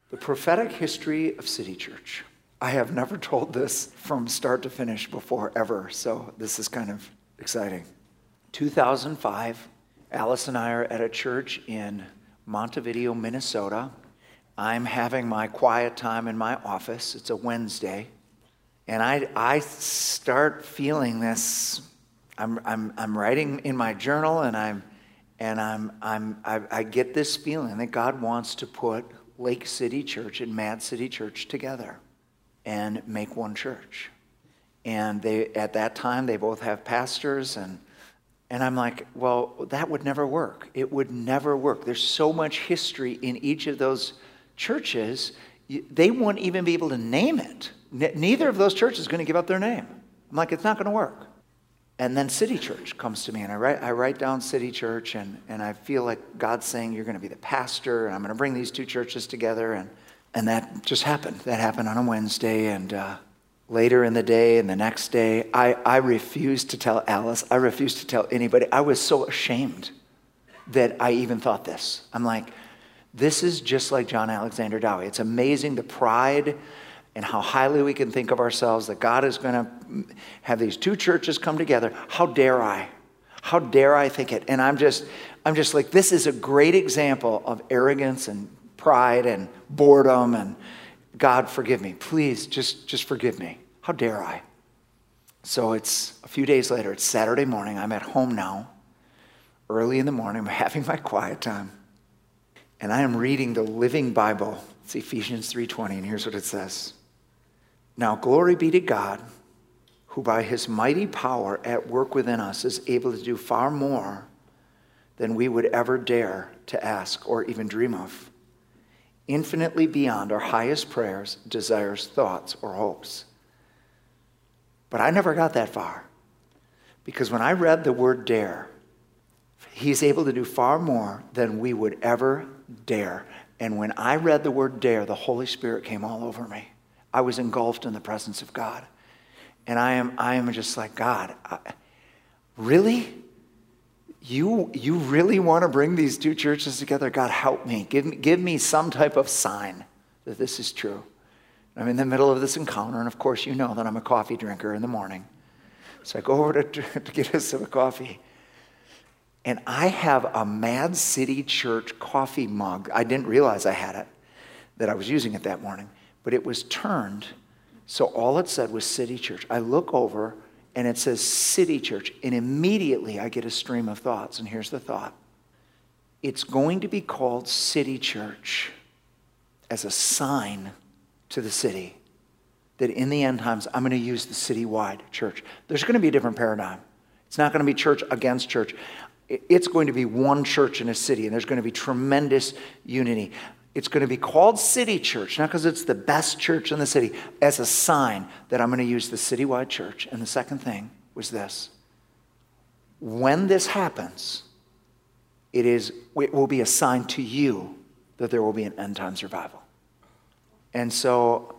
The prophetic history of City Church. I have never told this from start to finish before, ever, so this is kind of exciting. 2005, Alice and I are at a church in Montevideo, Minnesota. I'm having my quiet time in my office. It's a Wednesday. And I start feeling this. I'm writing in my journal, and I get this feeling that God wants to put Lake City Church and Mad City Church together and make one church. And at that time, they both have pastors, and I'm like, well, that would never work. It would never work. There's so much history in each of those churches, they wouldn't even be able to name it. Neither of those churches is going to give up their name. I'm like, it's not going to work. And then City Church comes to me, and I write down City Church, and I feel like God's saying, you're going to be the pastor, and I'm going to bring these two churches together, and that just happened. That happened on a Wednesday, and later in the day and the next day, I refused to tell Alice. I refused to tell anybody. I was so ashamed that I even thought this. I'm like, this is just like John Alexander Dowie. It's amazing the pride and how highly we can think of ourselves, that God is going to have these two churches come together. How dare I? How dare I think it? And I'm just like, this is a great example of arrogance and pride and boredom, and God, forgive me. Please, just forgive me. How dare I? So it's a few days later. It's Saturday morning. I'm at home now. Early in the morning, I'm having my quiet time. And I am reading the Living Bible. It's Ephesians 3:20, and here's what it says. Now, glory be to God, who by his mighty power at work within us is able to do far more than we would ever dare to ask or even dream of, infinitely beyond our highest prayers, desires, thoughts, or hopes. But I never got that far, because when I read the word dare, he's able to do far more than we would ever dare. And when I read the word dare, the Holy Spirit came all over me. I was engulfed in the presence of God. And I am just like, God, really? You really want to bring these two churches together? God, help me. Give me some type of sign that this is true. I'm in the middle of this encounter, and of course you know that I'm a coffee drinker in the morning. So I go over to get a sip of coffee. And I have a Mad City Church coffee mug. I didn't realize I had it, that I was using it that morning. But it was turned, so all it said was City Church. I look over, and it says City Church. And immediately I get a stream of thoughts. And here's the thought. It's going to be called City Church as a sign to the city that in the end times, I'm going to use the citywide church. There's going to be a different paradigm. It's not going to be church against church. It's going to be one church in a city, and there's going to be tremendous unity. It's going to be called City Church, not because it's the best church in the city, as a sign that I'm going to use the citywide church. And the second thing was this. When this happens, it will be a sign to you that there will be an end times revival. And so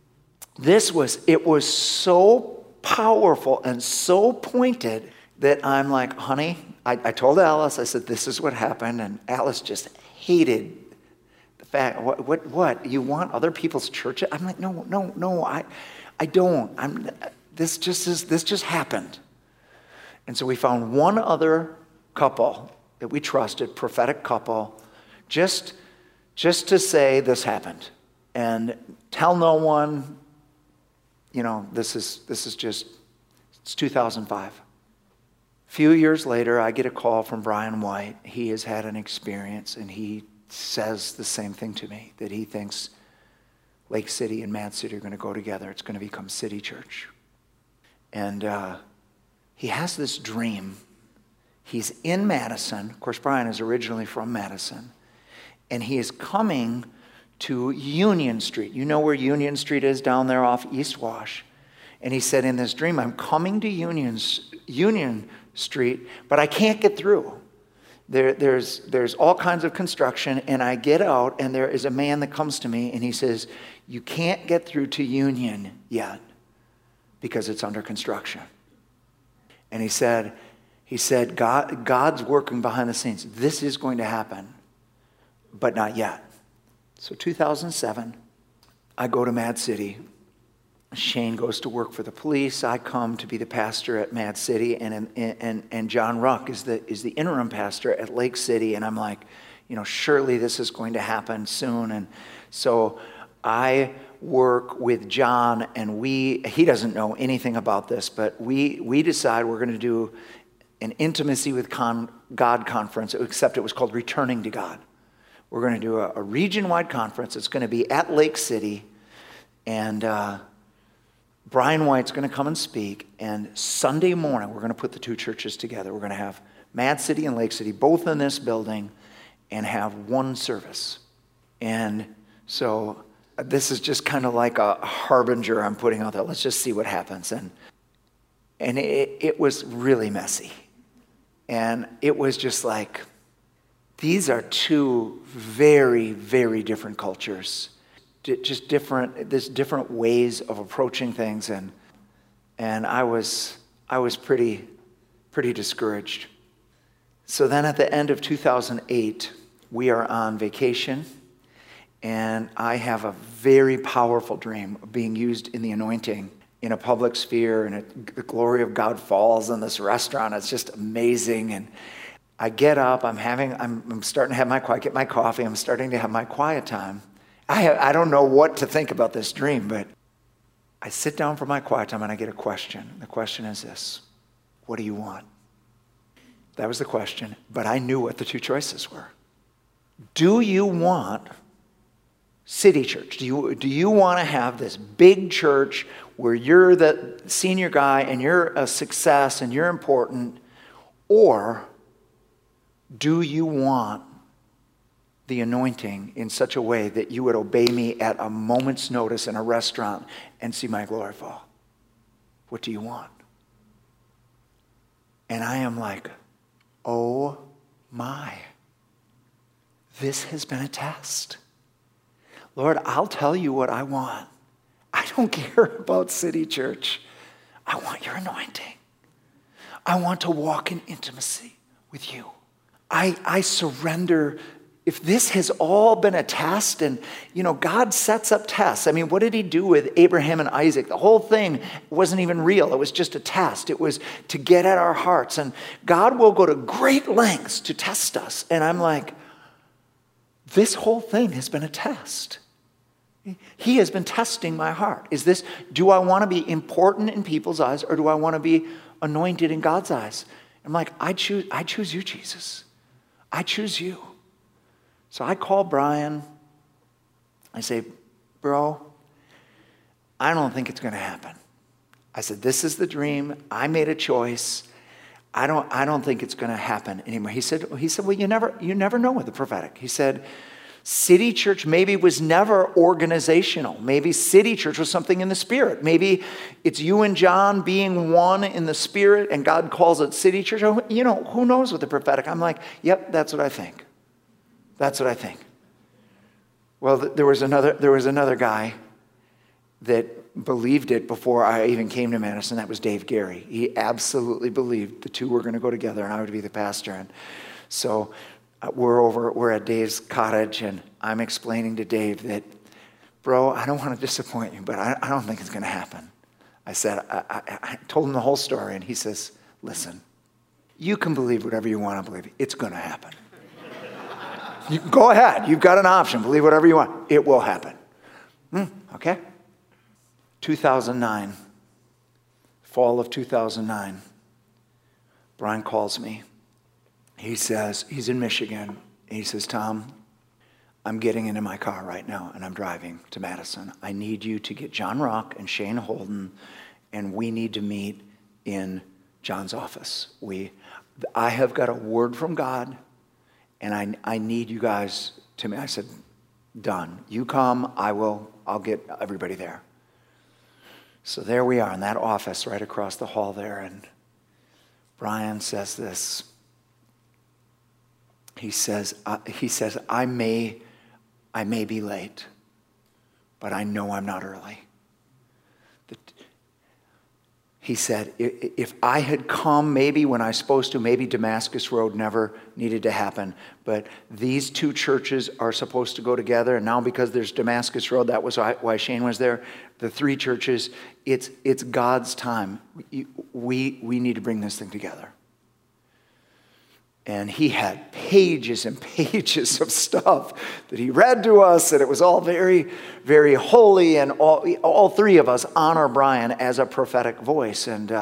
it was so powerful and so pointed that I'm like, honey, I told Alice, I said, this is what happened. And Alice just hated the fact, what? You want other people's churches? I'm like, no, I don't. This just happened. And so we found one other couple that we trusted, prophetic couple, just to say this happened. And tell no one, this is just, it's 2005. A few years later, I get a call from Brian White. He has had an experience, and he says the same thing to me, that he thinks Lake City and Mad City are going to go together. It's going to become City Church. And he has this dream. He's in Madison. Of course, Brian is originally from Madison. And he is coming to Union Street. You know where Union Street is down there off East Wash. And he said, in this dream, I'm coming to Union Street, but I can't get through. There's all kinds of construction, and I get out, and there is a man that comes to me, and he says, you can't get through to Union yet because it's under construction. And he said, God's working behind the scenes. This is going to happen, but not yet. So 2007, I go to Mad City. Shane goes to work for the police. I come to be the pastor at Mad City, and John Ruck is the interim pastor at Lake City. And I'm like, surely this is going to happen soon. And so I work with John, and he doesn't know anything about this, but we decide we're going to do an Intimacy with God conference, except it was called Returning to God. We're going to do a region-wide conference. It's going to be at Lake City, and Brian White's going to come and speak, and Sunday morning we're going to put the two churches together. We're going to have Mad City and Lake City both in this building and have one service. And so this is just kind of like a harbinger I'm putting out there. Let's just see what happens. And it was really messy. And it was just like, these are two very, very different cultures. Just there's different ways of approaching things. And I was pretty discouraged. So then at the end of 2008, we are on vacation. And I have a very powerful dream of being used in the anointing in a public sphere, and the glory of God falls in this restaurant. It's just amazing. And I get up, I'm starting to have get my coffee, I'm starting to have my quiet time. I don't know what to think about this dream, but I sit down for my quiet time and I get a question. The question is this: what do you want? That was the question, but I knew what the two choices were. Do you want City Church? Do you want to have this big church where you're the senior guy and you're a success and you're important? Or do you want the anointing in such a way that you would obey me at a moment's notice in a restaurant and see my glory fall? What do you want? And I am like, oh my, this has been a test. Lord, I'll tell you what I want. I don't care about City Church. I want your anointing. I want to walk in intimacy with you. I surrender. If this has all been a test, and God sets up tests. I mean, what did he do with Abraham and Isaac? The whole thing wasn't even real. It was just a test. It was to get at our hearts. And God will go to great lengths to test us. And I'm like, this whole thing has been a test. He has been testing my heart. Do I want to be important in people's eyes, or do I want to be anointed in God's eyes? I'm like, I choose you, Jesus. I choose you. So I call Brian. I say, bro, I don't think it's going to happen. I said, this is the dream. I made a choice. I don't think it's going to happen anymore. He said, well, you never know with the prophetic. He said, City Church maybe was never organizational. Maybe City Church was something in the Spirit. Maybe it's you and John being one in the Spirit, and God calls it City Church. Who knows with the prophetic? I'm like, yep, that's what I think. That's what I think. Well, there was another guy that believed it before I even came to Madison. That was Dave Gary. He absolutely believed the two were going to go together, and I would be the pastor. And so we're at Dave's cottage, and I'm explaining to Dave that, bro, I don't want to disappoint you, but I don't think it's going to happen. I said, I told him the whole story, and he says, listen, you can believe whatever you want to believe. It's going to happen. You go ahead. You've got an option. Believe whatever you want. It will happen. Okay? 2009, fall of 2009, Brian calls me. He says, he's in Michigan. He says, Tom, I'm getting into my car right now, and I'm driving to Madison. I need you to get John Rock and Shane Holden, and we need to meet in John's office. I have got a word from God, and I need you guys to me. I said, done. You come, I'll get everybody there. So there we are in that office right across the hall there, and Brian says this. He says, I may be late, but I know I'm not early. He said, if I had come maybe when I was supposed to, maybe Damascus Road never needed to happen. But these two churches are supposed to go together. And now because there's Damascus Road, that was why Shane was there. The three churches, it's God's time. We need to bring this thing together. And he had pages and pages of stuff that he read to us, and it was all very, very holy, and all three of us honor Brian as a prophetic voice. And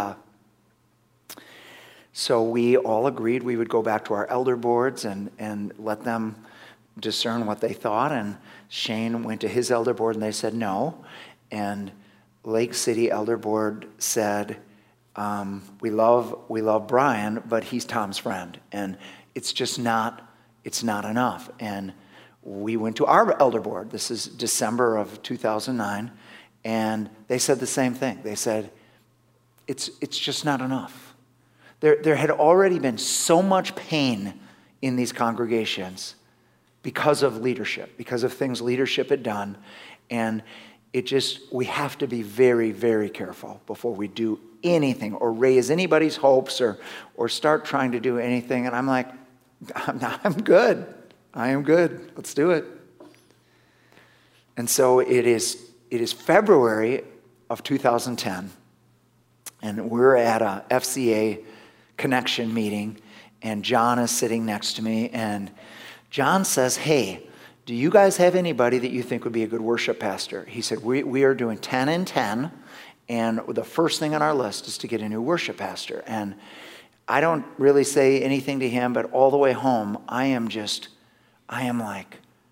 so we all agreed we would go back to our elder boards and let them discern what they thought. And Shane went to his elder board, and they said no. And Lake City Elder Board said, we love Brian, but he's Tom's friend, and it's not enough. And we went to our elder board. This is December of 2009, and they said the same thing. They said, it's just not enough. There had already been so much pain in these congregations because of leadership, because of things leadership had done, and we have to be very, very careful before we do anything or raise anybody's hopes or start trying to do anything. And I'm like, I'm good. I am good. Let's do it. And so it is February of 2010, and we're at a FCA connection meeting, and John is sitting next to me, and John says, hey, do you guys have anybody that you think would be a good worship pastor? He said, we are doing 10 and 10, and the first thing on our list is to get a new worship pastor. And I don't really say anything to him, but all the way home, I am like,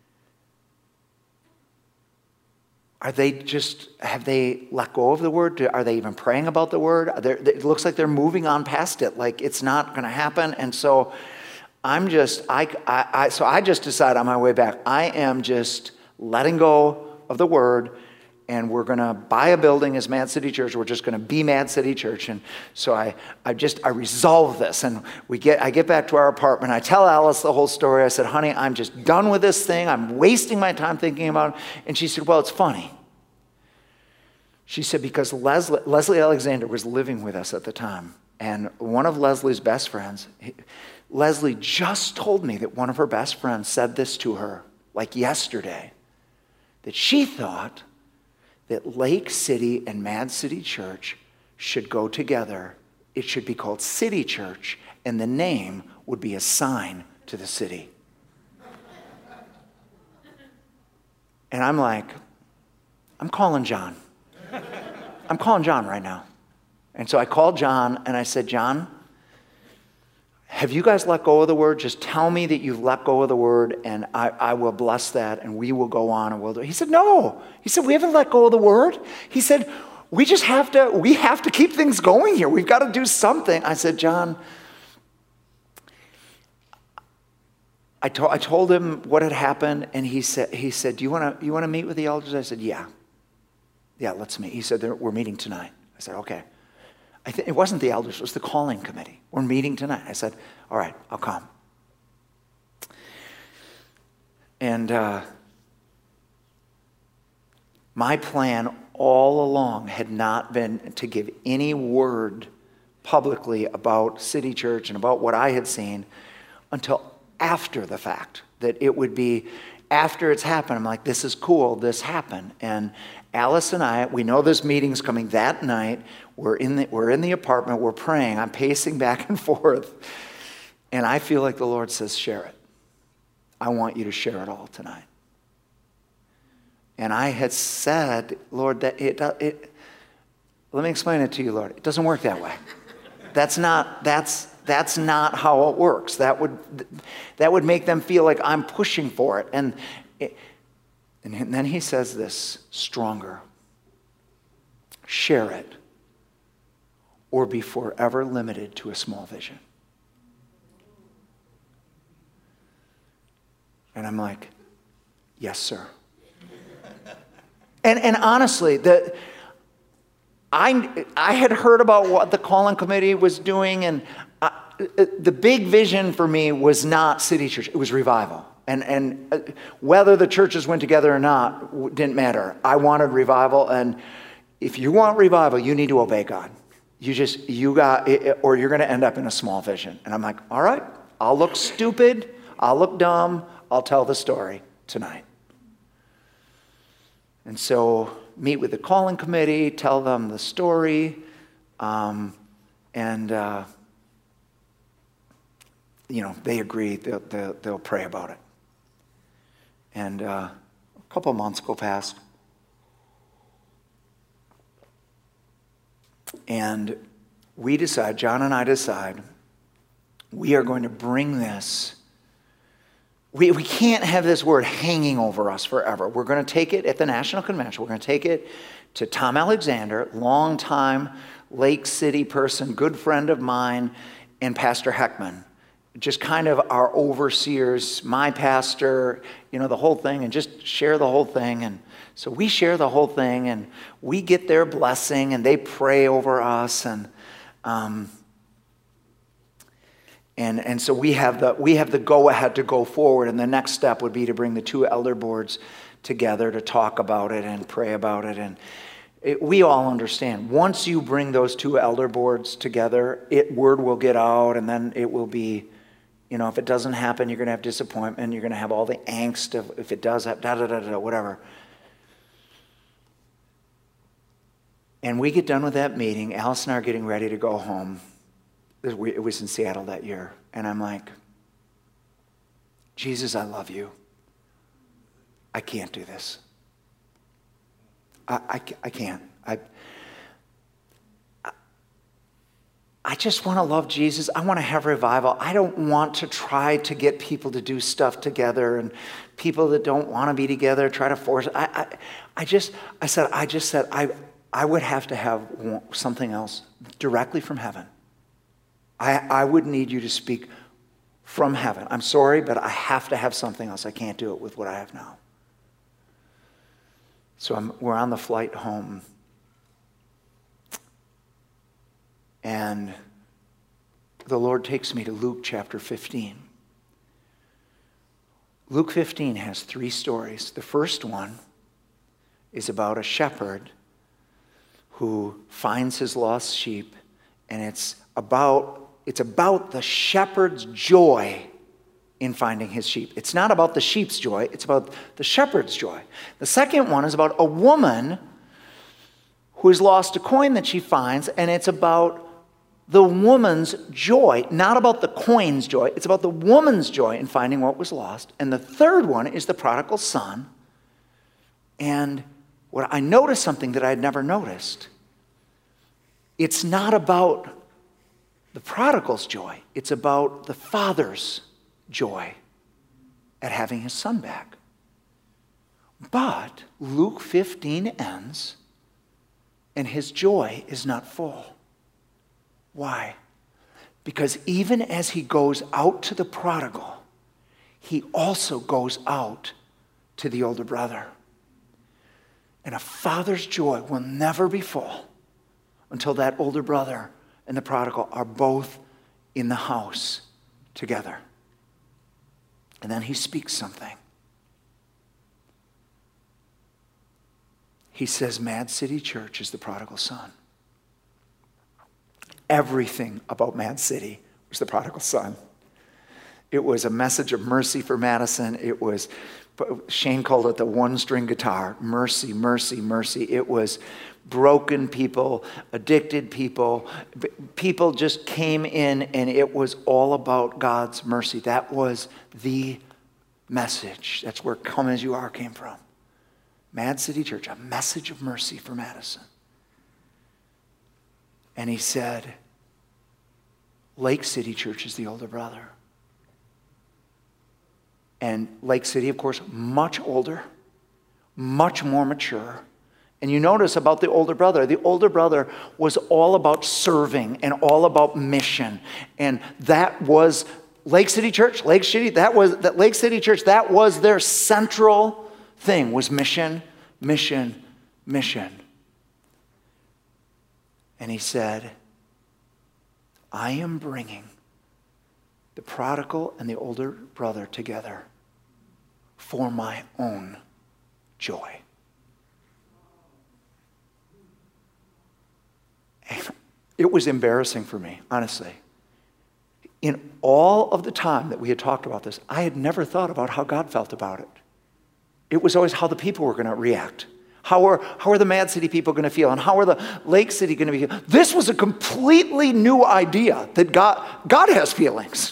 have they let go of the word? Are they even praying about the word? It looks like they're moving on past it, like it's not going to happen. And so I just decided on my way back, I am just letting go of the word, and we're going to buy a building as Mad City Church. We're just going to be Mad City Church. And so I resolve this, and I get back to our apartment. I tell Alice the whole story. I said, honey, I'm just done with this thing. I'm wasting my time thinking about it. And she said, well, it's funny. She said, because Leslie Alexander was living with us at the time, and one of Leslie's best friends, Leslie just told me that one of her best friends said this to her, like yesterday, that she thought that Lake City and Mad City Church should go together. It should be called City Church, and the name would be a sign to the city. And I'm like, I'm calling John. I'm calling John right now. And so I called John, and I said, John, have you guys let go of the word? Just tell me that you've let go of the word, and I will bless that, and we will go on, and we'll do it. He said, no. He said, we haven't let go of the word. He said, we have to keep things going here. We've got to do something. I said, John, I told him what had happened, and he said, do you want to meet with the elders? I said, yeah. Yeah, let's meet. He said, we're meeting tonight. I said, okay. It wasn't the elders, it was the calling committee. We're meeting tonight. I said, all right, I'll come. And my plan all along had not been to give any word publicly about City Church and about what I had seen until after the fact. That it would be after it's happened. I'm like, this is cool, this happened. And Alice and I, we know this meeting's coming that night. We're in the apartment, we're praying, I'm pacing back and forth. And I feel like the Lord says, share it. I want you to share it all tonight. And I had said, Lord, that let me explain it to you, Lord. It doesn't work that way. That's not how it works. That would make them feel like I'm pushing for it. And then he says this, stronger. Share it, or be forever limited to a small vision. And I'm like, yes, sir. And honestly, I had heard about what the calling committee was doing, and the big vision for me was not City Church, it was revival. And whether the churches went together or not didn't matter. I wanted revival, and if you want revival, you need to obey God. You got, or you're going to end up in a small vision. And I'm like, all right, I'll look stupid. I'll look dumb. I'll tell the story tonight. And so meet with the calling committee, tell them the story, and they agree. They'll pray about it. And a couple of months go past. And we decide, John and I decide, we are going to bring this. We can't have this word hanging over us forever. We're going to take it at the National Convention. We're going to take it to Tom Alexander, longtime Lake City person, good friend of mine, and Pastor Heckman. Just kind of our overseers, my pastor, the whole thing, and just share the whole thing. And so we share the whole thing, and we get their blessing, and they pray over us, and so we have the go-ahead to go forward, and the next step would be to bring the two elder boards together to talk about it and pray about it. And we all understand, once you bring those two elder boards together, word will get out, and then it will be, if it doesn't happen, you're going to have disappointment. You're going to have all the angst of if it does, whatever. And we get done with that meeting. Alice and I are getting ready to go home. It was in Seattle that year. And I'm like, Jesus, I love you. I can't do this. I can't. I just want to love Jesus. I want to have revival. I don't want to try to get people to do stuff together, and people that don't want to be together try to force it. I said I would have to have something else directly from heaven. I would need you to speak from heaven. I'm sorry, but I have to have something else. I can't do it with what I have now. So we're on the flight home. And the Lord takes me to Luke chapter 15. Luke 15 has 3 stories. The first one is about a shepherd who finds his lost sheep, and it's about the shepherd's joy in finding his sheep. It's not about the sheep's joy, it's about the shepherd's joy. The second one is about a woman who has lost a coin that she finds, and it's about the woman's joy, not about the coin's joy. It's about the woman's joy in finding what was lost. And the third one is the prodigal son. And what I noticed something that I had never noticed. It's not about the prodigal's joy. It's about the father's joy at having his son back. But Luke 15 ends, and his joy is not full. Why? Because even as he goes out to the prodigal, he also goes out to the older brother. And a father's joy will never be full until that older brother and the prodigal are both in the house together. And then he speaks something. He says, Mad City Church is the prodigal son. Everything about Mad City was the prodigal son. It was a message of mercy for Madison. It was, Shane called it the one-string guitar. Mercy, mercy, mercy. It was broken people, addicted people. People just came in, and it was all about God's mercy. That was the message. That's where Come As You Are came from. Mad City Church, a message of mercy for Madison. And he said, Lake City Church is the older brother. And Lake City, of course, much older, much more mature. And you notice about the older brother was all about serving and all about mission. And that was Lake City Church, Lake City Church, that was their central thing, was mission, mission, mission. And he said, I am bringing the prodigal and the older brother together for my own joy. And It was embarrassing for me, honestly. In all of the time that we had talked about this, I had never thought about how God felt about it. It was always how the people were going to react. How are the Mad City people going to feel? And how are the Lake City going to be? This was a completely new idea that God has feelings.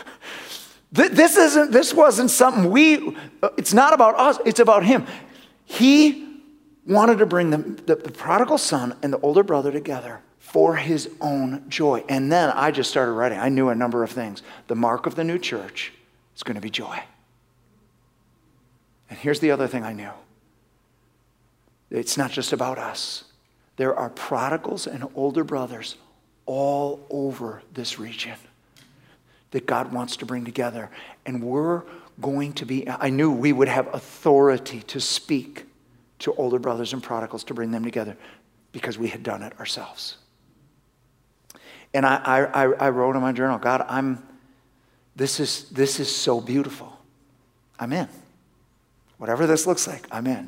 This wasn't something it's not about us, it's about him. He wanted to bring the prodigal son and the older brother together for his own joy. And then I just started writing. I knew a number of things. The mark of the new church is going to be joy. And here's the other thing I knew. It's not just about us. There are prodigals and older brothers all over this region that God wants to bring together. And we're going to be, I knew we would have authority to speak to older brothers and prodigals to bring them together because we had done it ourselves. And I wrote in my journal, God, this is so beautiful. I'm in. Whatever this looks like, I'm in.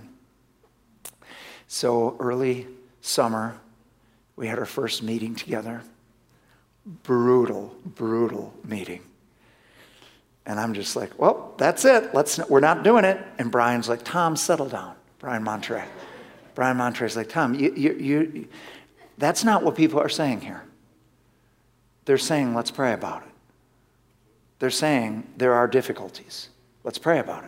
So early summer, we had our first meeting together. Brutal meeting. And I'm just like, well, that's it. We're not doing it. And Brian's like, Tom, settle down. Brian Montre. Brian Montre's like, Tom, you that's not what people are saying here. They're saying, let's pray about it. They're saying there are difficulties. Let's pray about it.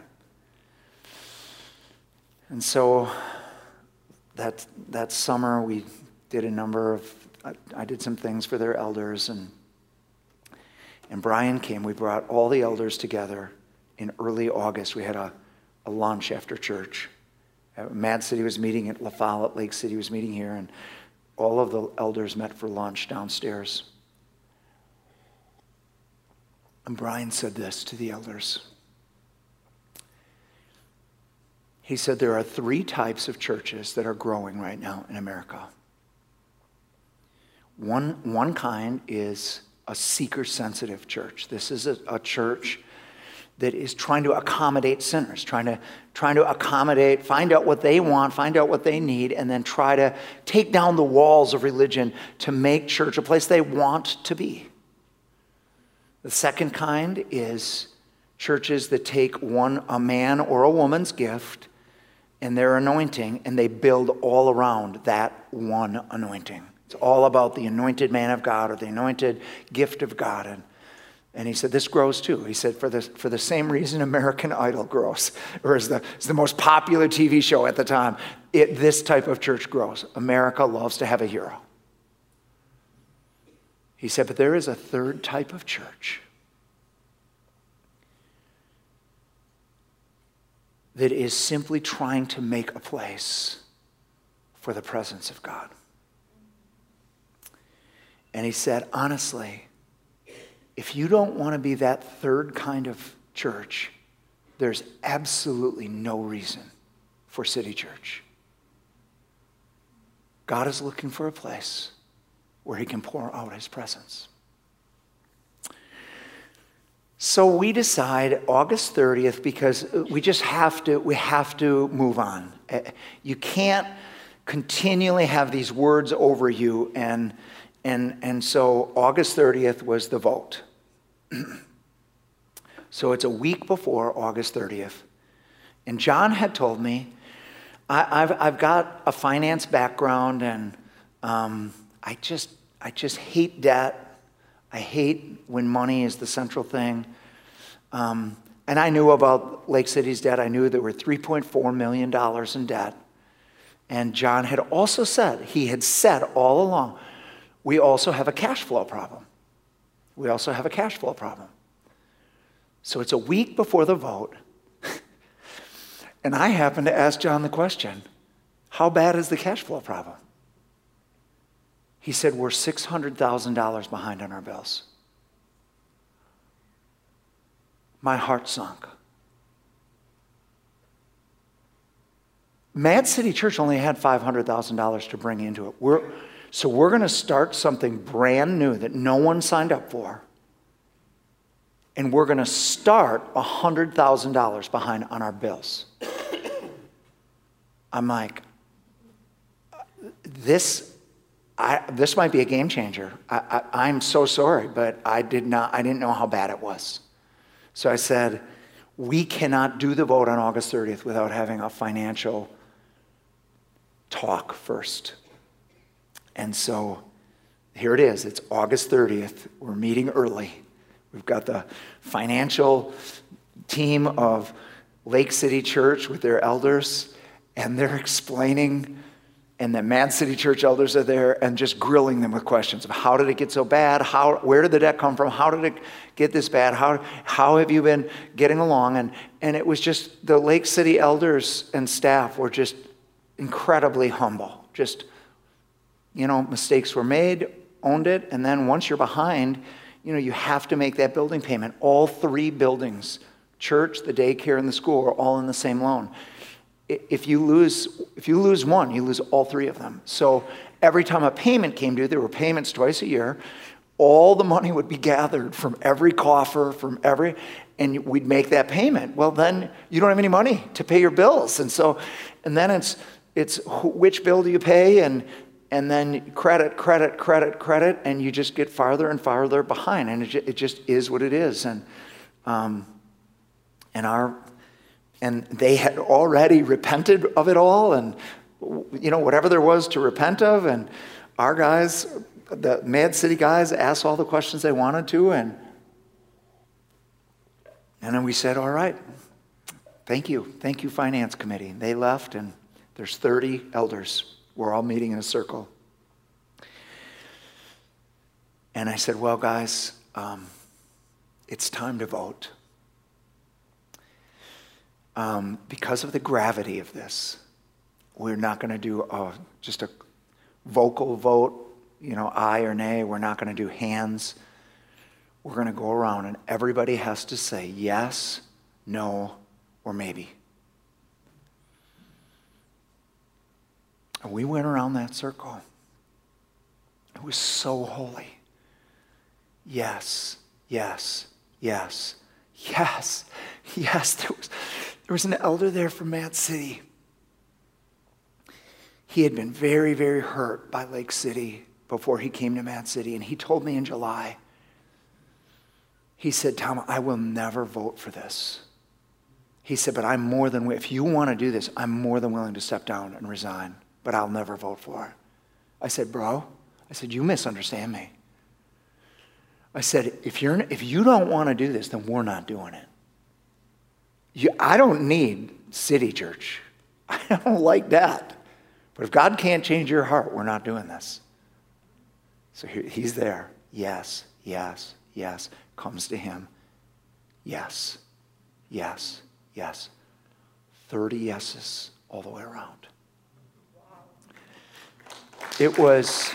And so that summer we did I did some things for their elders, and Brian came. We brought all the elders together in early August. We had a lunch after church. Mad City was meeting at La Follette, Lake City was meeting here, and all of the elders met for lunch downstairs. And Brian said this to the elders. He said there are 3 types of churches that are growing right now in America. One kind is a seeker-sensitive church. This is a church that is trying to accommodate sinners, trying to accommodate, find out what they want, find out what they need, and then try to take down the walls of religion to make church a place they want to be. The second kind is churches that take a man or a woman's gift and their anointing, and they build all around that one anointing. It's all about the anointed man of God or the anointed gift of God. And he said, this grows too. He said, for the same reason American Idol grows, or is the most popular TV show at the time, this type of church grows. America loves to have a hero. He said, but there is a third type of church that is simply trying to make a place for the presence of God. And he said, honestly, if you don't want to be that third kind of church, there's absolutely no reason for City Church. God is looking for a place where he can pour out his presence. So we decide August 30th because we have to move on. You can't continually have these words over you, and so August 30th was the vote. So it's a week before August 30th. And John had told me, I've got a finance background, and I just hate debt. I hate when money is the central thing. And I knew about Lake City's debt. I knew there were $3.4 million in debt. And John had also said, he had said all along, we also have a cash flow problem. We also have a cash flow problem. So it's a week before the vote. And I happened to ask John the question, how bad is the cash flow problem? He said, we're $600,000 behind on our bills. My heart sunk. Mad City Church only had $500,000 to bring into it. So we're going to start something brand new that no one signed up for. And we're going to start $100,000 behind on our bills. I'm like, this this might be a game changer. I'm so sorry, but I didn't know how bad it was. So I said, we cannot do the vote on August 30th without having a financial talk first. And so here it is. It's August 30th. We're meeting early. We've got the financial team of Lake City Church with their elders, and they're explaining, and the Mad City Church elders are there and just grilling them with questions of how did it get so bad? Where did the debt come from? How did it get this bad? How have you been getting along? And it was just the Lake City elders and staff were just incredibly humble. Just, mistakes were made, owned it, and then once you're behind, you have to make that building payment. All 3 buildings, church, the daycare, and the school, are all in the same loan. If you lose one, you lose all 3 of them. So every time a payment came due, there were payments twice a year, all the money would be gathered from every coffer, and we'd make that payment. Well, then you don't have any money to pay your bills. And then it's which bill do you pay? And then credit, and you just get farther and farther behind. And it just is what it is. And they had already repented of it all, and whatever there was to repent of, and our guys, the Mad City guys, asked all the questions they wanted to, and then we said, all right, thank you, Finance Committee. They left, and there's 30 elders. We're all meeting in a circle. And I said, well, guys, it's time to vote. Because of the gravity of this, we're not going to do just a vocal vote, aye or nay. We're not going to do hands. We're going to go around and everybody has to say yes, no, or maybe. And we went around that circle. It was so holy. Yes, yes, yes, yes, yes. There was an elder there from Mad City. He had been very, very hurt by Lake City before he came to Mad City. And he told me in July, he said, Tom, I will never vote for this. He said, but if you want to do this, I'm more than willing to step down and resign, but I'll never vote for it. I said, bro, you misunderstand me. I said, if you don't want to do this, then we're not doing it. I don't need City Church. I don't like that. But if God can't change your heart, we're not doing this. So he's there. Yes, yes, yes. Comes to him. Yes, yes, yes. 30 yeses all the way around. It was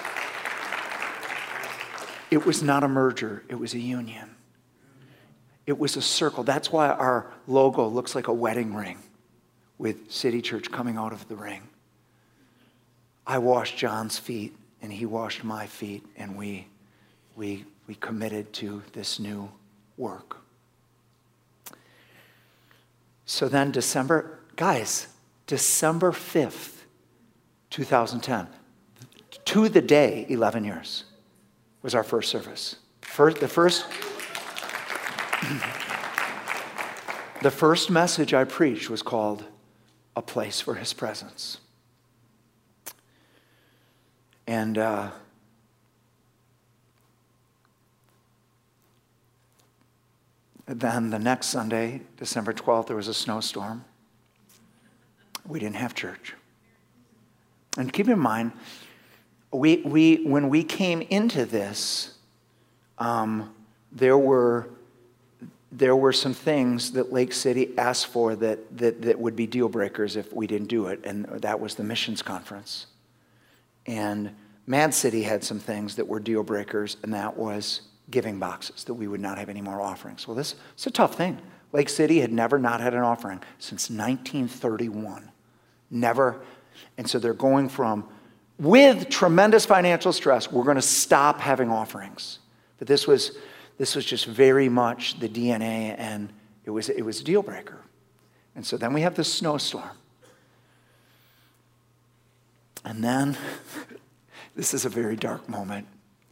not a merger. It was a union. It was a circle. That's why our logo looks like a wedding ring with City Church coming out of the ring. I washed John's feet, and he washed my feet, and we committed to this new work. So then December 5th, 2010, to the day, 11 years, was our first service. The first message I preached was called A Place for His Presence. And then the next Sunday, December 12th, there was a snowstorm. We didn't have church. And keep in mind, when we came into this, there were some things that Lake City asked for that would be deal breakers if we didn't do it, and that was the missions conference. And Mad City had some things that were deal breakers, and that was giving boxes, that we would not have any more offerings. Well, it's a tough thing. Lake City had never not had an offering since 1931. Never. And so they're going from, with tremendous financial stress, we're going to stop having offerings. But this was just very much the DNA, and it was a deal breaker. And so then we have this snowstorm. And then This is a very dark moment.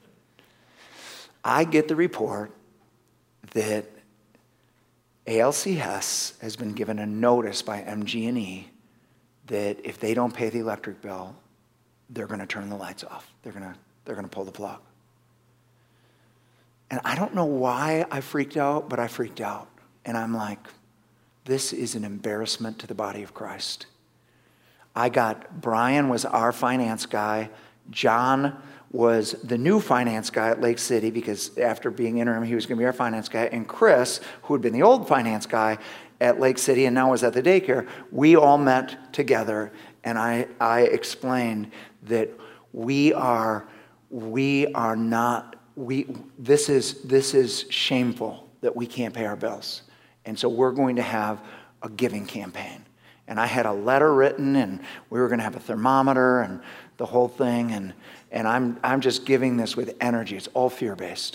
I get the report that ALC Hess has been given a notice by MG&E that if they don't pay the electric bill, they're going to turn the lights off. They're going to pull the plug. And I don't know why I freaked out, but I freaked out. And I'm like, this is an embarrassment to the body of Christ. Brian was our finance guy. John was the new finance guy at Lake City because after being interim, he was going to be our finance guy. And Chris, who had been the old finance guy at Lake City and now was at the daycare, we all met together. And I explained that this is shameful that we can't pay our bills. And so we're going to have a giving campaign. And I had a letter written, and we were going to have a thermometer and the whole thing. And I'm just giving this with energy. It's all fear-based.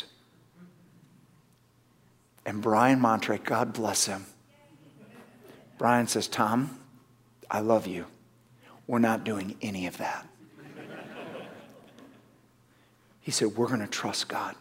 And Brian Montre, God bless him. Brian says, Tom, I love you. We're not doing any of that. He said, we're going to trust God.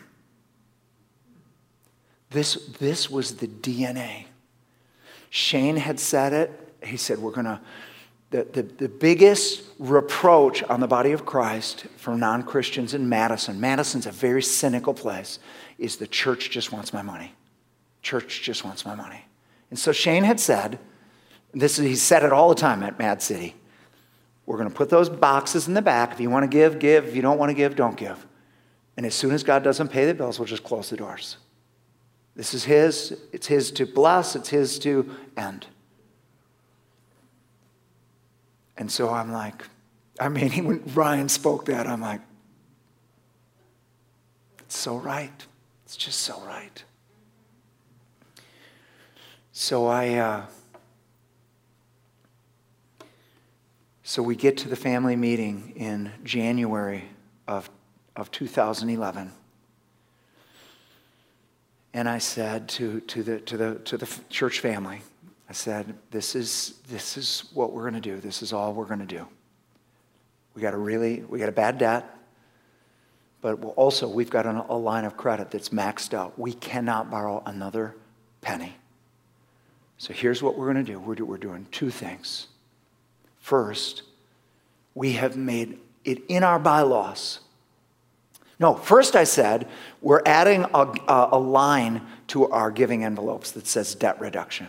This was the DNA. Shane had said it. He said, we're going to, the biggest reproach on the body of Christ for non-Christians in Madison's a very cynical place, is the church just wants my money. Church just wants my money. And so Shane had said, he said it all the time at Mad City, we're going to put those boxes in the back. If you want to give, give. If you don't want to give, don't give. And as soon as God doesn't pay the bills, we'll just close the doors. This is his. It's his to bless. It's his to end. And so I'm like, when Ryan spoke that, I'm like, it's so right. It's just so right. So So we get to the family meeting in January of 2011. And I said to the church family, I said, this is what we're going to do. This is all we're going to do. We got a bad debt, but also we've got a line of credit that's maxed out. We cannot borrow another penny. So here's what we're going to do. We're doing two things. First, we have made it in our bylaws. No, first I said, we're adding a line to our giving envelopes that says debt reduction.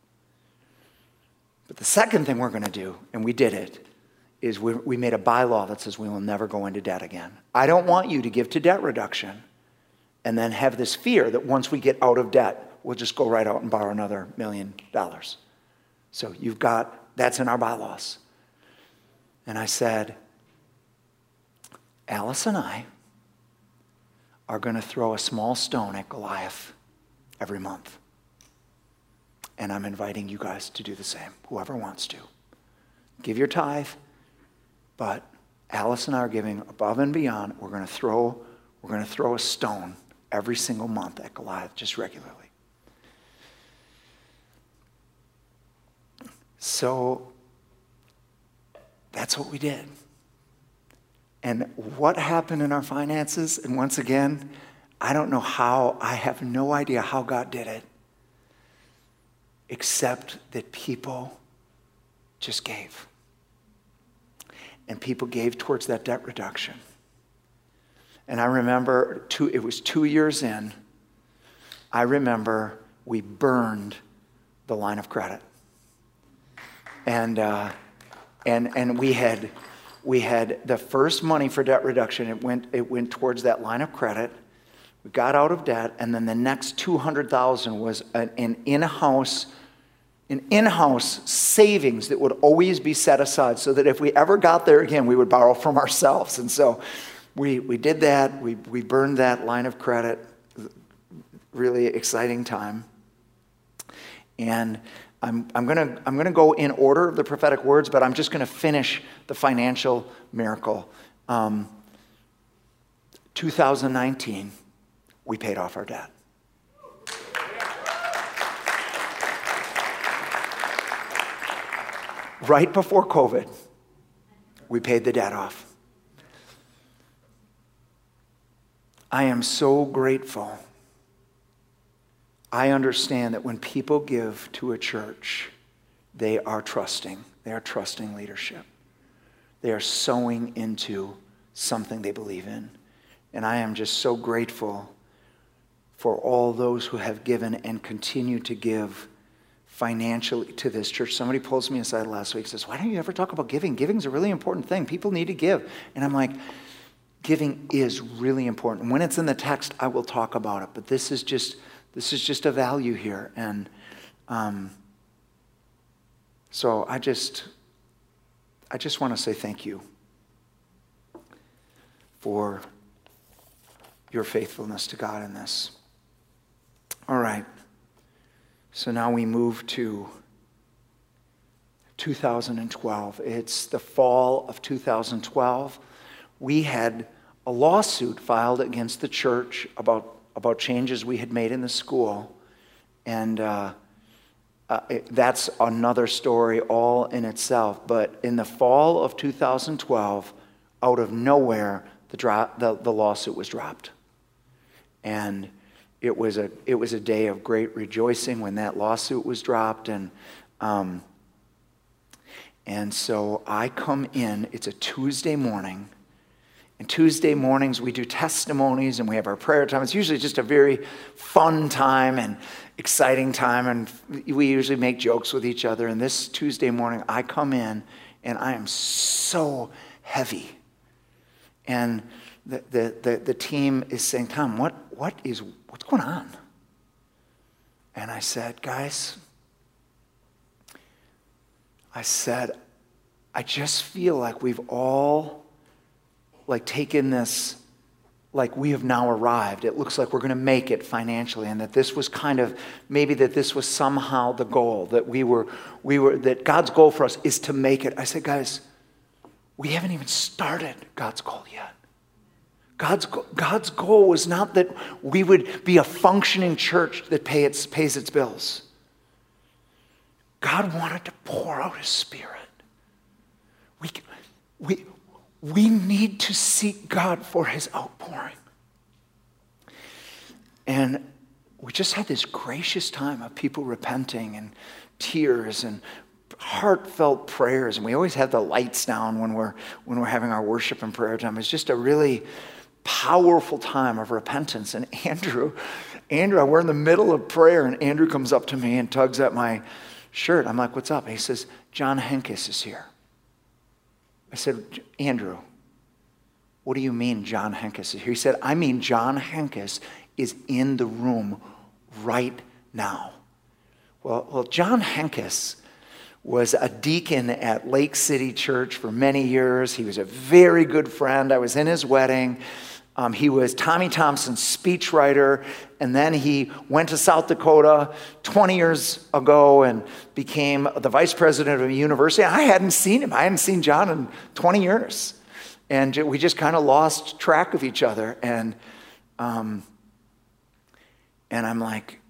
But the second thing we're going to do, and we did it, is we made a bylaw that says we will never go into debt again. I don't want you to give to debt reduction and then have this fear that once we get out of debt, we'll just go right out and borrow another $1 million. So that's in our bylaws. And I said, Alice and I are going to throw a small stone at Goliath every month. And I'm inviting you guys to do the same, whoever wants to. Give your tithe, but Alice and I are giving above and beyond. We're going to throw a stone every single month at Goliath, just regularly. So that's what we did. And what happened in our finances, and once again, I have no idea how God did it, except that people just gave. And people gave towards that debt reduction. And I remember, it was 2 years in, I remember we burned the line of credit. And we had the first money for debt reduction. It went towards that line of credit. We got out of debt, and then the next $200,000 was an in-house savings that would always be set aside, so that if we ever got there again, we would borrow from ourselves. And so we did that. We burned that line of credit. Really exciting time. And I'm gonna go in order of the prophetic words, but I'm just gonna finish the financial miracle. 2019, we paid off our debt. Right before COVID, we paid the debt off. I am so grateful. I understand that when people give to a church, they are trusting. They are trusting leadership. They are sowing into something they believe in. And I am just so grateful for all those who have given and continue to give financially to this church. Somebody pulls me aside last week and says, why don't you ever talk about giving? Giving is a really important thing. People need to give. And I'm like, giving is really important. When it's in the text, I will talk about it. But this is just a value here. And so I just want to say thank you for your faithfulness to God in this. All right. So now we move to 2012. It's the fall of 2012. We had a lawsuit filed against the church about changes we had made in the school. And that's another story all in itself. But in the fall of 2012, out of nowhere, the lawsuit was dropped. And it was a day of great rejoicing when that lawsuit was dropped. And so I come in, it's a Tuesday morning. And Tuesday mornings we do testimonies and we have our prayer time. It's usually just a very fun time and exciting time. And we usually make jokes with each other. And this Tuesday morning I come in and I am so heavy. And the team is saying, Tom, what's going on? And I said, guys, I just feel like we've all taken this, we have now arrived. It looks like we're going to make it financially, and that this was maybe that this was somehow the goal, that that God's goal for us is to make it. I said, guys, we haven't even started God's goal yet. God's goal was not that we would be a functioning church that pays its bills. God wanted to pour out His Spirit. We need to seek God for His outpouring. And we just had this gracious time of people repenting and tears and heartfelt prayers. And we always have the lights down when we're having our worship and prayer time. It's just a really powerful time of repentance. And Andrew, we're in the middle of prayer, and Andrew comes up to me and tugs at my shirt. I'm like, what's up? And he says, John Henkes is here. I said, Andrew, what do you mean John Henkes is here? He said, I mean John Henkes is in the room right now. Well, John Henkes was a deacon at Lake City Church for many years. He was a very good friend. I was in his wedding. He was Tommy Thompson's speechwriter, and then he went to South Dakota 20 years ago and became the vice president of a university. I hadn't seen him. I hadn't seen John in 20 years. And we just kind of lost track of each other. And I'm like,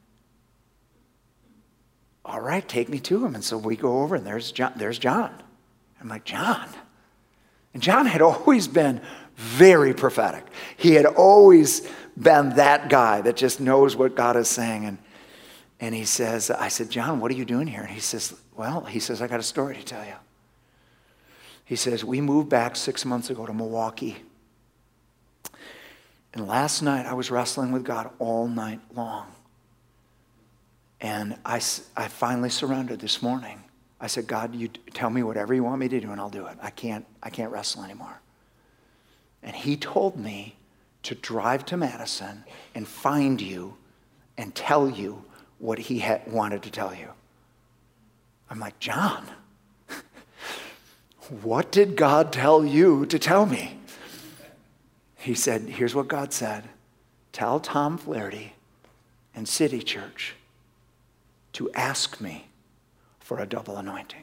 all right, take me to him. And so we go over, and there's John. I'm like, John. And John had always been very prophetic. He had always been that guy that just knows what God is saying. And he says, I said, John, what are you doing here? And he says, I got a story to tell you. He says, we moved back 6 months ago to Milwaukee. And last night I was wrestling with God all night long. And I finally surrendered this morning. I said, God, you tell me whatever you want me to do and I'll do it. I can't wrestle anymore. And He told me to drive to Madison and find you and tell you what He wanted to tell you. I'm like, John, what did God tell you to tell me? He said, here's what God said. Tell Tom Flaherty and City Church to ask me for a double anointing.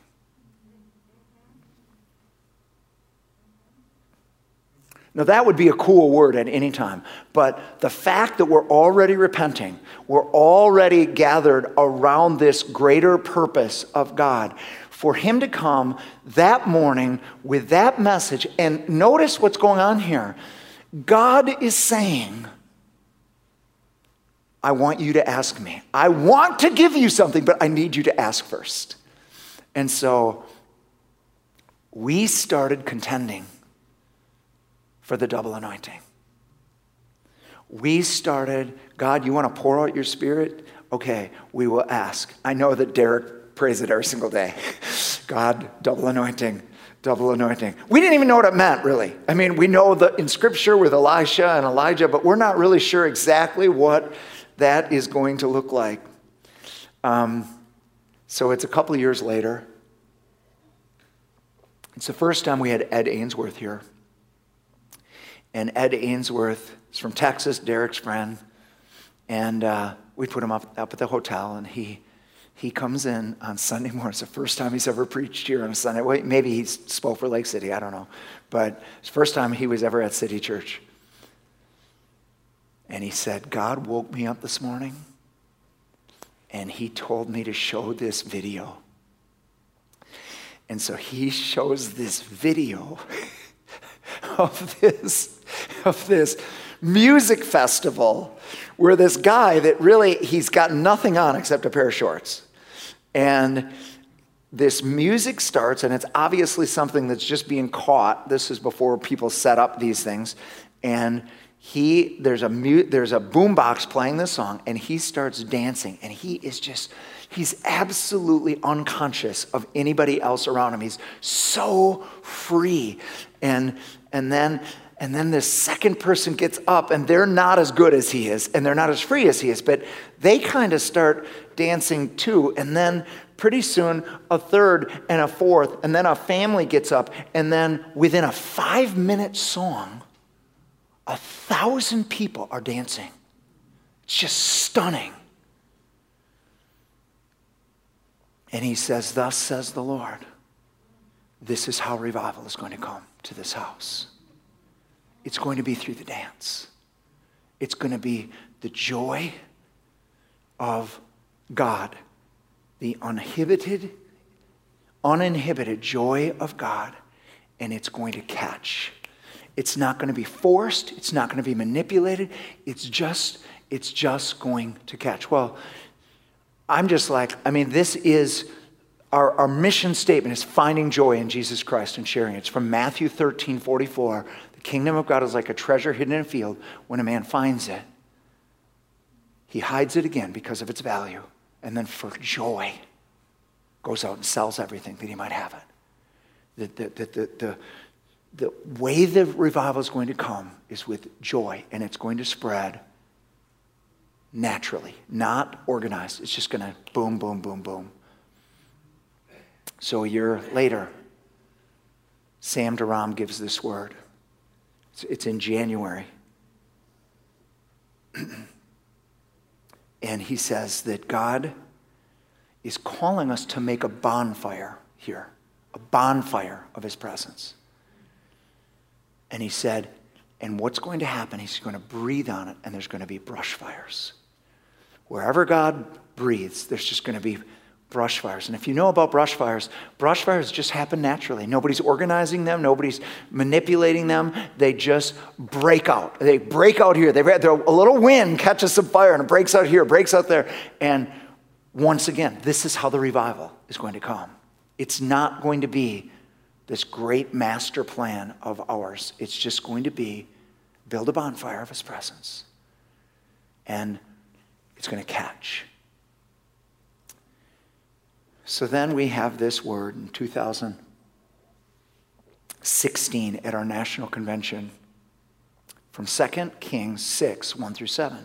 Now, that would be a cool word at any time, but the fact that we're already repenting, we're already gathered around this greater purpose of God, for Him to come that morning with that message, and notice what's going on here. God is saying, I want you to ask me. I want to give you something, but I need you to ask first. And so we started contending for the double anointing. We started, God, you want to pour out your Spirit? Okay, we will ask. I know that Derek prays it every single day. God, double anointing, double anointing. We didn't even know what it meant, really. I mean, we know that in Scripture with Elisha and Elijah, but we're not really sure exactly what that is going to look like. So it's a couple of years later. It's the first time we had Ed Ainsworth here. And Ed Ainsworth is from Texas, Derek's friend. And we put him up at the hotel, and he comes in on Sunday morning. It's the first time he's ever preached here on a Sunday. Well, maybe he spoke for Lake City, I don't know. But it's the first time he was ever at City Church. And he said, God woke me up this morning, and he told me to show this video. And so he shows this video of this music festival where this guy that really, he's got nothing on except a pair of shorts. And this music starts, and it's obviously something that's just being caught. This is before people set up these things. And there's a boombox playing this song, and he starts dancing, and he's absolutely unconscious of anybody else around him. He's so free. And then this second person gets up, and they're not as good as he is, and they're not as free as he is, but they kind of start dancing too. And then pretty soon, a third and a fourth, and then a family gets up, and then within a 5-minute song, 1,000 people are dancing. It's just stunning. And he says, thus says the Lord, this is how revival is going to come to this house. It's going to be through the dance. It's going to be the joy of God, the uninhibited joy of God, and it's going to catch. It's not going to be forced. It's not going to be manipulated. It's just going to catch. Well, I'm just like, this is our mission statement is finding joy in Jesus Christ and sharing it. It's from Matthew 13:44. The kingdom of God is like a treasure hidden in a field. When a man finds it, he hides it again because of its value. And then for joy, goes out and sells everything that he might have it. The way the revival is going to come is with joy, and it's going to spread naturally, not organized. It's just going to boom, boom, boom, boom. So a year later, Sam Durham gives this word. It's in January. And he says that God is calling us to make a bonfire here, a bonfire of his presence. And he said, and what's going to happen, he's going to breathe on it, and there's going to be brush fires. Wherever God breathes, there's just going to be brush fires. And if you know about brush fires just happen naturally. Nobody's organizing them. Nobody's manipulating them. They just break out. They break out here. A little wind catches some fire, and it breaks out here, breaks out there. And once again, this is how the revival is going to come. It's not going to be this great master plan of ours. It's just going to be build a bonfire of his presence. And it's going to catch. So then we have this word in 2016 at our national convention from 2 Kings 6, 1 through 7.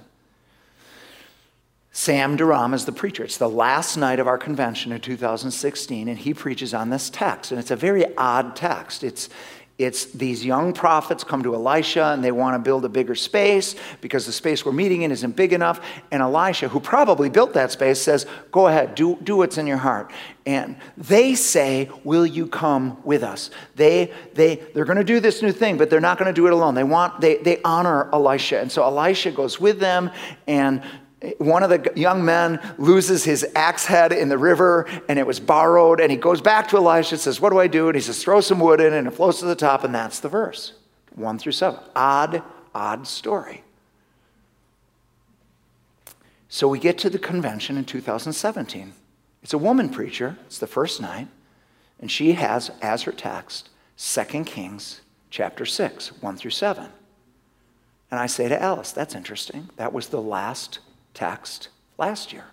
Sam Durham is the preacher. It's the last night of our convention in 2016, and he preaches on this text. And it's a very odd text. It's these young prophets come to Elisha, and they want to build a bigger space because the space we're meeting in isn't big enough. And Elisha, who probably built that space, says, go ahead, do what's in your heart. And they say, will you come with us? They're going to do this new thing, but they're not going to do it alone. They honor Elisha. And so Elisha goes with them, and one of the young men loses his axe head in the river, and it was borrowed, and he goes back to Elisha and says, what do I do? And he says, throw some wood in, and it floats to the top, and that's the verse, 1 through 7. Odd story. So we get to the convention in 2017. It's a woman preacher. It's the first night. And she has as her text 2 Kings chapter 6, 1 through 7. And I say to Alice, that's interesting. That was the last text last year.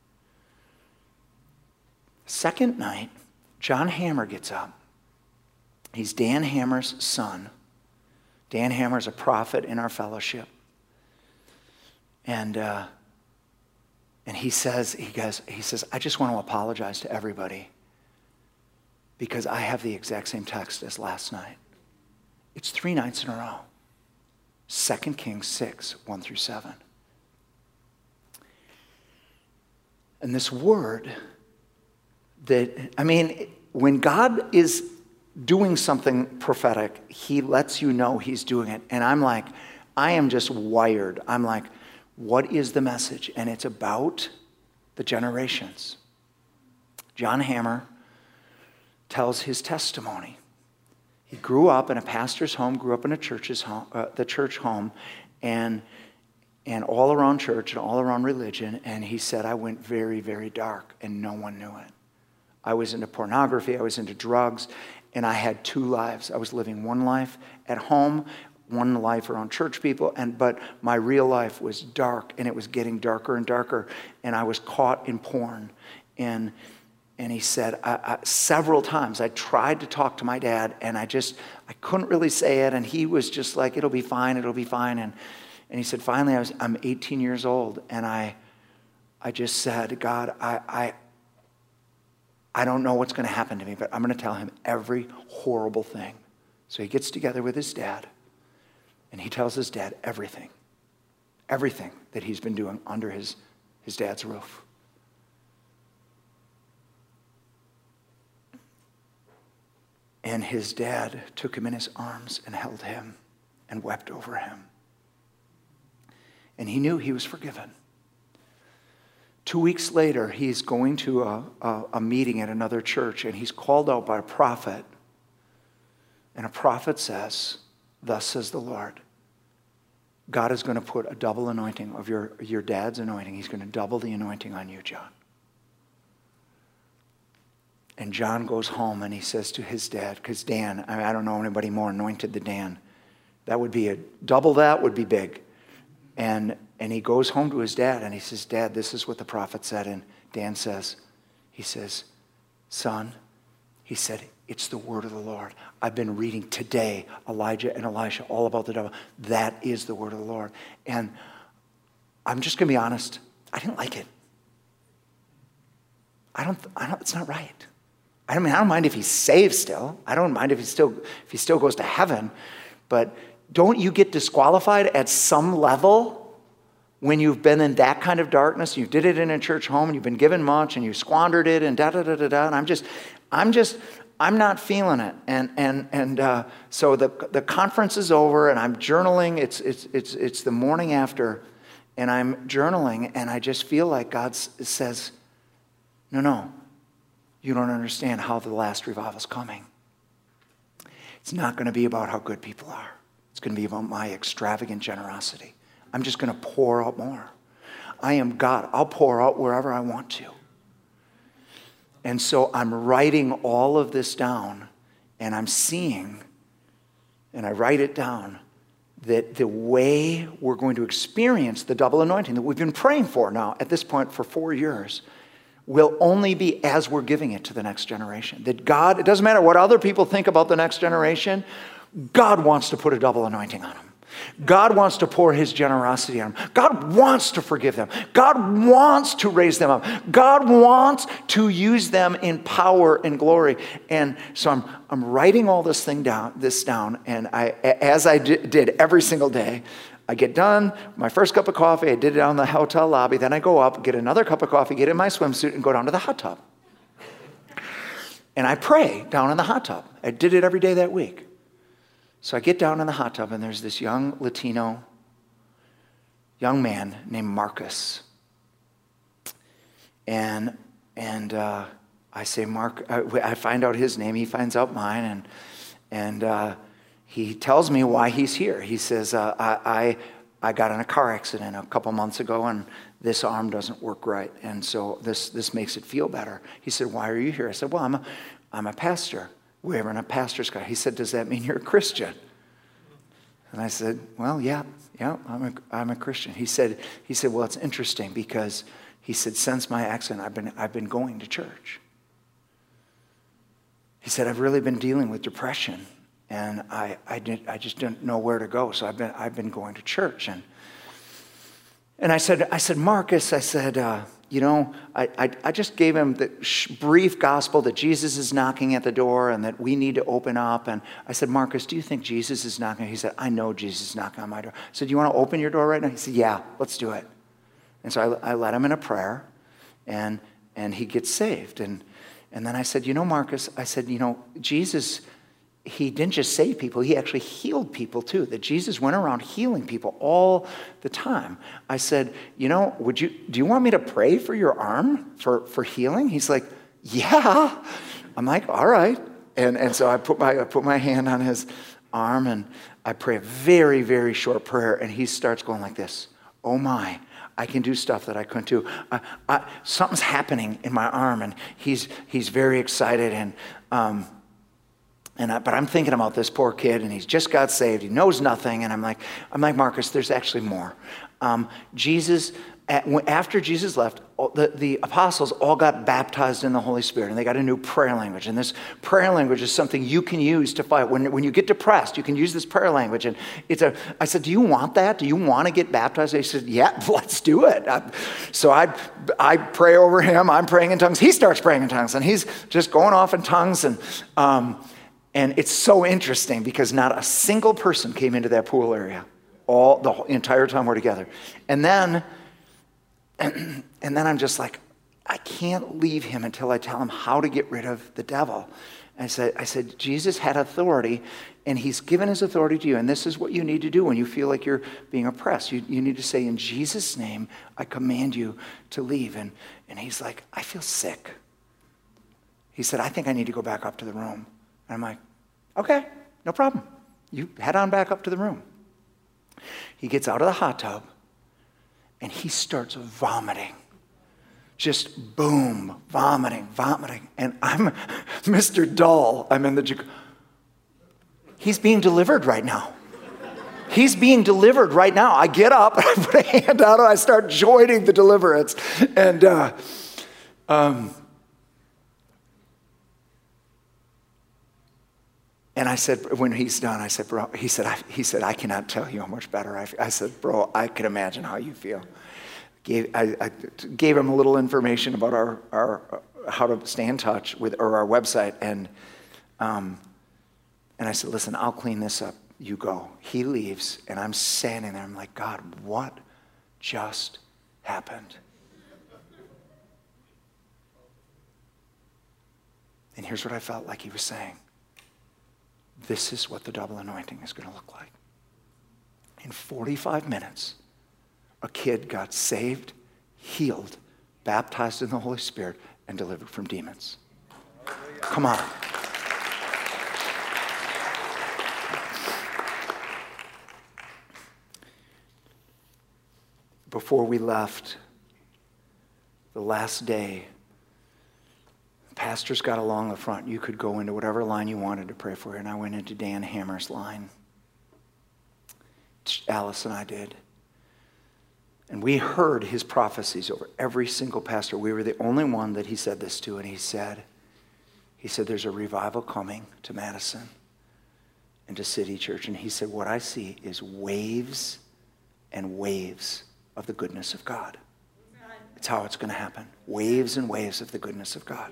Second night, John Hammer gets up. He's Dan Hammer's son. Dan Hammer's a prophet in our fellowship. And he says, I just want to apologize to everybody because I have the exact same text as last night. It's 3 nights in a row. 2 Kings 6, 1 through 7. And this word when God is doing something prophetic, he lets you know he's doing it. And I'm like, I am just wired. I'm like, what is the message? And it's about the generations. John Hammer tells his testimony. He grew up in a pastor's home, grew up in a church's home, the church home, and all around church and all around religion. And he said, I went very, very dark, and no one knew it. I was into pornography, I was into drugs, and I had 2 lives. I was living one life at home, one life around church people, but my real life was dark, and it was getting darker and darker, and I was caught in porn. And he said, several times I tried to talk to my dad, and I couldn't really say it, and he was just like, it'll be fine. And he said, finally, I'm 18 years old, and I just said, God, I don't know what's going to happen to me, but I'm going to tell him every horrible thing. So he gets together with his dad, and he tells his dad everything that he's been doing under his dad's roof. And his dad took him in his arms and held him and wept over him. And he knew he was forgiven. 2 weeks later, he's going to a meeting at another church, and he's called out by a prophet. And a prophet says, thus says the Lord, God is going to put a double anointing of your dad's anointing. He's going to double the anointing on you, John. And John goes home and he says to his dad, because Dan, I don't know anybody more anointed than Dan. That would be double that would be big. And he goes home to his dad and he says, Dad, this is what the prophet said. And Dan says, son, he said, it's the word of the Lord. I've been reading today Elijah and Elisha all about the devil. That is the word of the Lord. And I'm just going to be honest, I didn't like it. It's not right. I don't mind if he's saved still. I don't mind if he still goes to heaven. But don't you get disqualified at some level when you've been in that kind of darkness? You did it in a church home, and you've been given much, and you squandered it, and da-da-da-da-da. And I'm not feeling it. And so the conference is over, and I'm journaling. It's the morning after, and I'm journaling, and I just feel like God says, no, you don't understand how the last revival's coming. It's not going to be about how good people are. It's going to be about my extravagant generosity. I'm just going to pour out more. I am God. I'll pour out wherever I want to. And so I'm writing all of this down, and I'm seeing, and I write it down, that the way we're going to experience the double anointing that we've been praying for now at this point for 4 years will only be as we're giving it to the next generation. That God, it doesn't matter what other people think about the next generation, God wants to put a double anointing on them. God wants to pour his generosity on them. God wants to forgive them. God wants to raise them up. God wants to use them in power and glory. And so I'm writing all this down, and as I did every single day, I get done, my first cup of coffee, I did it down in the hotel lobby, then I go up, get another cup of coffee, get in my swimsuit, and go down to the hot tub. And I pray down in the hot tub. I did it every day that week. So I get down in the hot tub, and there's this young Latino young man named Marcus. And I say, Mark, I find out his name, he finds out mine, and he tells me why he's here. He says, I got in a car accident a couple months ago, and this arm doesn't work right, and so this makes it feel better. He said, why are you here? I said, well, I'm a pastor. We're in a pastor's car. He said, does that mean you're a Christian? And I said, well, yeah, I'm a Christian. He said, well, it's interesting because he said, since my accident, I've been going to church. He said, I've really been dealing with depression, and I just didn't know where to go, so I've been going to church. And I said, Marcus, I said, I just gave him the brief gospel that Jesus is knocking at the door and that we need to open up. And I said, Marcus, do you think Jesus is knocking? He said, I know Jesus is knocking on my door. I said, do you want to open your door right now? He said, yeah, let's do it. And so I led him in a prayer, and he gets saved. And then I said, Marcus, I said, Jesus, he didn't just save people, he actually healed people too. That Jesus went around healing people all the time. I said, do you want me to pray for your arm for healing? He's like, yeah. I'm like, all right. And so I put my hand on his arm, and I pray a very, very short prayer, and he starts going like this. Oh my, I can do stuff that I couldn't do. Something's happening in my arm, and he's very excited, but I'm thinking about this poor kid, and he's just got saved. He knows nothing, and I'm like, Marcus, there's actually more. After Jesus left, the apostles all got baptized in the Holy Spirit, and they got a new prayer language. And this prayer language is something you can use to fight. When you get depressed, you can use this prayer language. And I said, do you want that? Do you want to get baptized? They said, yeah, let's do it. So I pray over him. I'm praying in tongues. He starts praying in tongues, and he's just going off in tongues. And it's so interesting because not a single person came into that pool area the entire time we're together. And then I'm just like, I can't leave him until I tell him how to get rid of the devil. I said, Jesus had authority, and he's given his authority to you, and this is what you need to do when you feel like you're being oppressed. You need to say, in Jesus' name, I command you to leave. And he's like, I feel sick. He said, I think I need to go back up to the room. And I'm like, okay, no problem. You head on back up to the room. He gets out of the hot tub, and he starts vomiting. Just boom, vomiting. And I'm Mr. Dull. I'm in the jacuzzi. He's being delivered right now. He's being delivered right now. I get up, I put a hand out, and I start joining the deliverance. And I said, when he's done, I said, bro, he said, I cannot tell you how much better I feel. I said, bro, I can imagine how you feel. I gave him a little information about our how to stay in touch with, or our website. And I said, listen, I'll clean this up. You go. He leaves, and I'm standing there. I'm like, God, what just happened? And here's what I felt like he was saying. This is what the double anointing is going to look like. In 45 minutes, a kid got saved, healed, baptized in the Holy Spirit, and delivered from demons. Come on. Before we left, the last day, pastors got along the front. You could go into whatever line you wanted to pray for. And I went into Dan Hammer's line. Alice and I did. And we heard his prophecies over every single pastor. We were the only one that he said this to. And he said, there's a revival coming to Madison and to City Church. And he said, what I see is waves and waves of the goodness of God. It's how it's going to happen. Waves and waves of the goodness of God.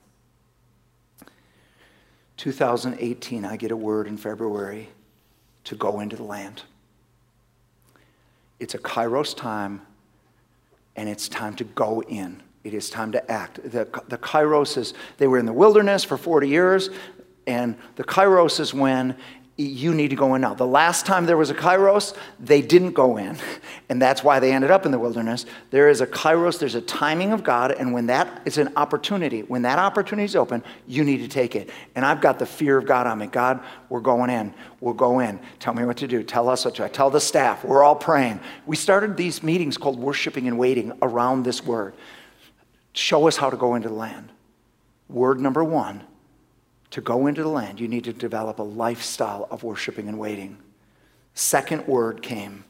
2018, I get a word in February to go into the land. It's a Kairos time, and it's time to go in. It is time to act. The Kairos is, they were in the wilderness for 40 years, and the Kairos is when you need to go in now. The last time there was a kairos, they didn't go in. And that's why they ended up in the wilderness. There is a kairos, there's a timing of God, and when that is an opportunity, when that opportunity is open, you need to take it. And I've got the fear of God on me. God, we're going in. We'll go in. Tell me what to do. Tell us what to do. Tell the staff. We're all praying. We started these meetings called Worshiping and Waiting around this word. Show us how to go into the land. Word number one. To go into the land, you need to develop a lifestyle of worshiping and waiting. Second word came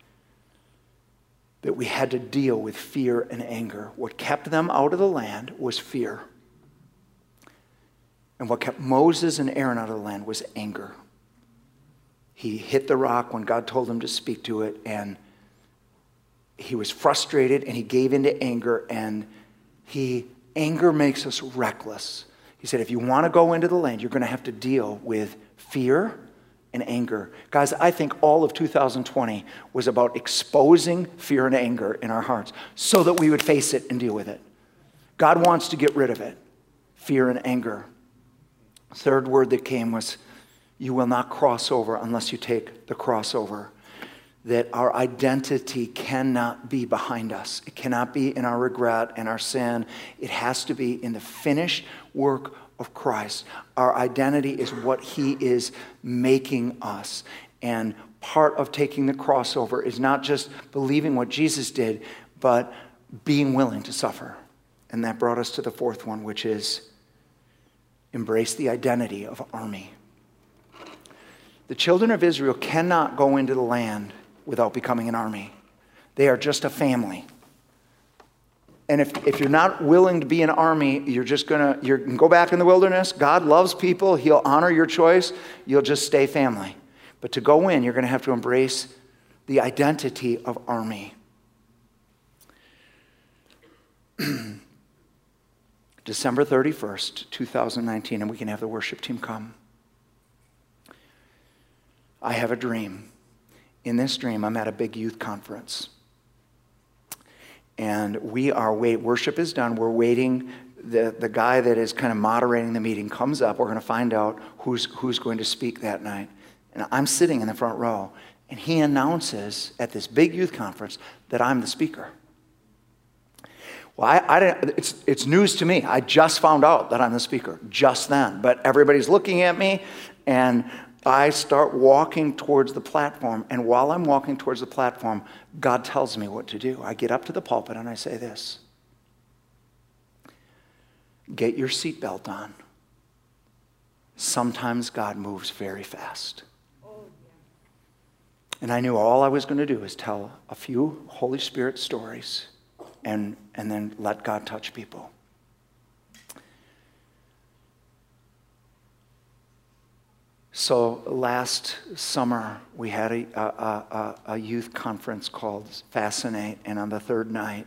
that we had to deal with fear and anger. What kept them out of the land was fear. And what kept Moses and Aaron out of the land was anger. He hit the rock when God told him to speak to it, and he was frustrated, and he gave into anger, and anger makes us reckless. He said, if you want to go into the land, you're going to have to deal with fear and anger. Guys, I think all of 2020 was about exposing fear and anger in our hearts so that we would face it and deal with it. God wants to get rid of it, fear and anger. Third word that came was, you will not cross over unless you take the crossover. That our identity cannot be behind us. It cannot be in our regret and our sin. It has to be in the finished work of Christ. Our identity is what he is making us. And part of taking the crossover is not just believing what Jesus did, but being willing to suffer. And that brought us to the fourth one, which is embrace the identity of army. The children of Israel cannot go into the land without becoming an army. They are just a family. And if you're not willing to be an army, you can go back in the wilderness. God loves people. He'll honor your choice. You'll just stay family. But to go in, you're going to have to embrace the identity of army. December 31st, 2019, and we can have the worship team come. I have a dream. In this dream, I'm at a big youth conference. And worship is done. We're waiting. The guy that is kind of moderating the meeting comes up. We're going to find out who's going to speak that night. And I'm sitting in the front row. And he announces at this big youth conference that I'm the speaker. Well, it's news to me. I just found out that I'm the speaker just then. But everybody's looking at me, and I start walking towards the platform, and while I'm walking towards the platform, God tells me what to do. I get up to the pulpit and I say this: get your seatbelt on. Sometimes God moves very fast. And I knew all I was going to do is tell a few Holy Spirit stories and then let God touch people. So last summer, we had a youth conference called Fascinate, and on the third night,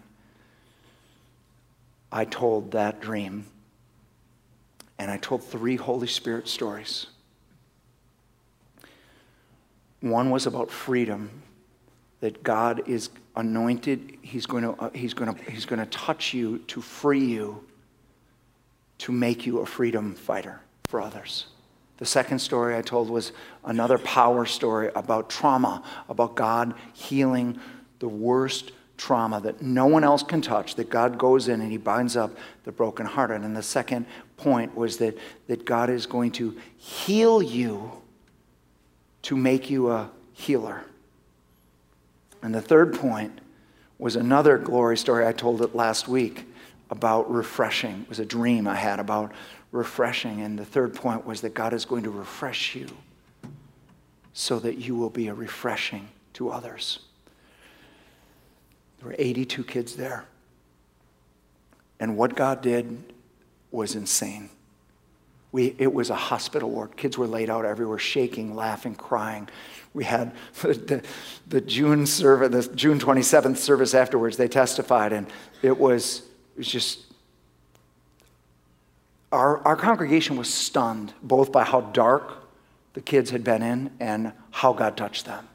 I told that dream, and I told 3 Holy Spirit stories. One was about freedom, that God is anointed. He's going to touch you to free you, to make you a freedom fighter for others. The second story I told was another power story about trauma, about God healing the worst trauma that no one else can touch, that God goes in and he binds up the brokenhearted. And the second point was that God is going to heal you to make you a healer. And the third point was another glory story I told it last week about refreshing. It was a dream I had about refreshing. And the third point was that God is going to refresh you so that you will be a refreshing to others. There were 82 kids there. And what God did was insane. It was a hospital ward. Kids were laid out everywhere, shaking, laughing, crying. We had the June 27th service afterwards. They testified, and it was just, our congregation was stunned, both by how dark the kids had been in and how God touched them.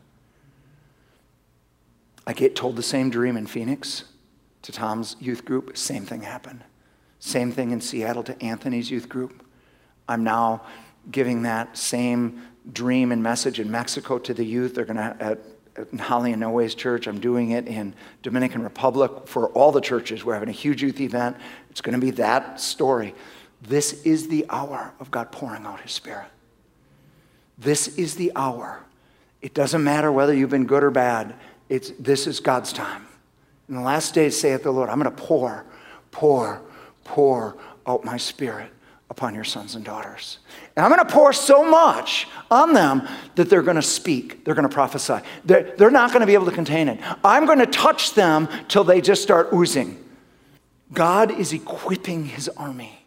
I get told the same dream in Phoenix to Tom's youth group. Same thing happened. Same thing in Seattle to Anthony's youth group. I'm now giving that same dream and message in Mexico to the youth. They're going to, at Holly and Noe's church. I'm doing it in Dominican Republic for all the churches. We're having a huge youth event. It's going to be that story. This is the hour of God pouring out his Spirit. This is the hour. It doesn't matter whether you've been good or bad. This is God's time. In the last days, saith the Lord, I'm going to pour out my Spirit upon your sons and daughters. And I'm going to pour so much on them that they're going to speak. They're going to prophesy. They're not going to be able to contain it. I'm going to touch them till they just start oozing. God is equipping his army.